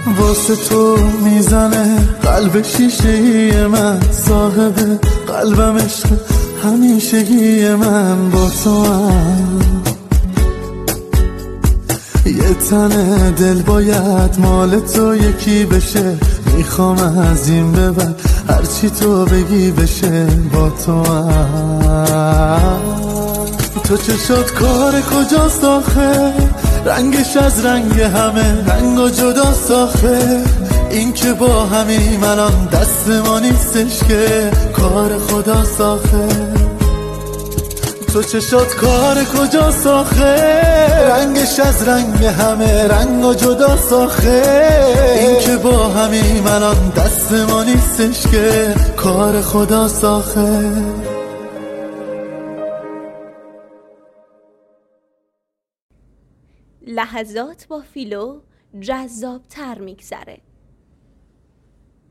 واسه تو میزنه قلب شیشه من، صاحب قلبم عشق همیشگی من با تو هم. یه تنه دل باید مال تو یکی بشه، میخوام از این به بعد هرچی تو بگی بشه با تو هم. تو چشات کار کجاست آخه، رنگش از رنگ همه رنگ و جدا ساخه، این که با همیم الان دست ما نیستش که کار خدا ساخه. تو چشات کار کجا ساخه، رنگش از رنگ همه رنگ و جدا ساخه، این که با همیم الان دست ما نیستش که کار خدا ساخه. لحظات با فیلو جذاب تر میگذره.